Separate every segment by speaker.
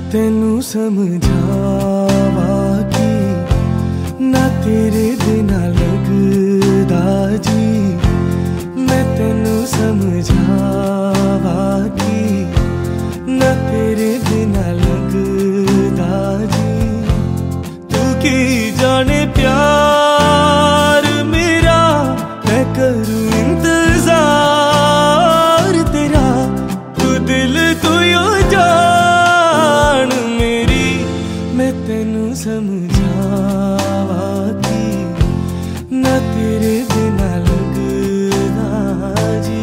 Speaker 1: तेनू समझावा कि ना तेरे बिना लगदा जी। मैं तेनू समझावा कि ना तेरे बिना लगदा जी। तू की जाने प्यार मेरा, मैं करूं इंतजार तेरा। तू दिल तू यो जान मेरी, मैं तेनू समझावा कि ना तेरे बिना लगदा जी।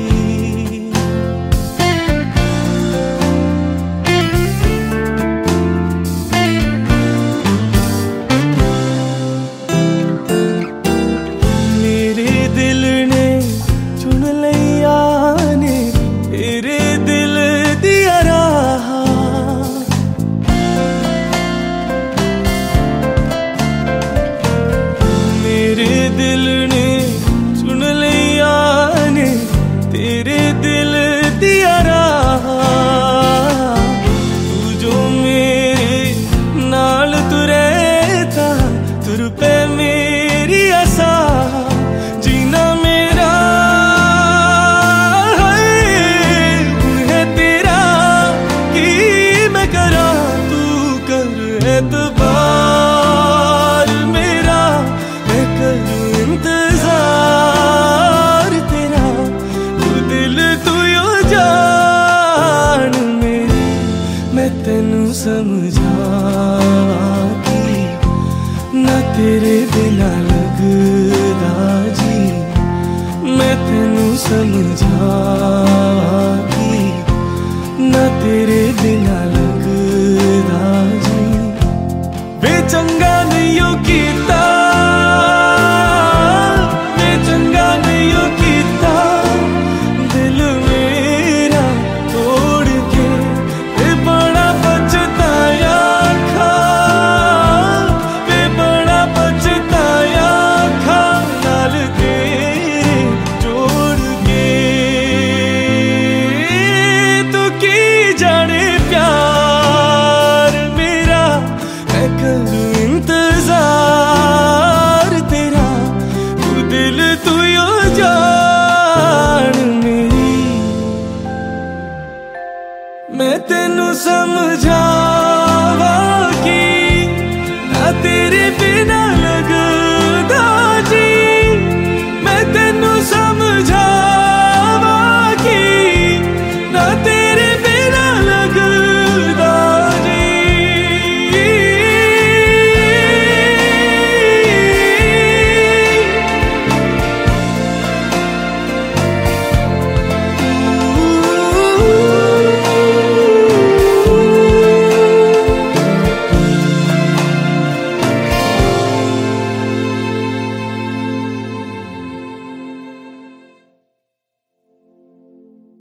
Speaker 1: मेरे दिल ने चुन लिया ने तेरे दिल दिया राह। मेरे दिल ने चुन लिया ने तेरे दिल दिया राह। तू जो मेरे नाल तुरे था, तुर पे मेरी आसा। जीना मेरा है तेरा कि मैं करा, तू कर एतबार मेरा। मैं करूं इंतजार तेरा, तू दिल तू यो जान मेरी। मैं तेनू समझावा कि ना तेरे बिना लगदा जी। मैं तेनू समझावा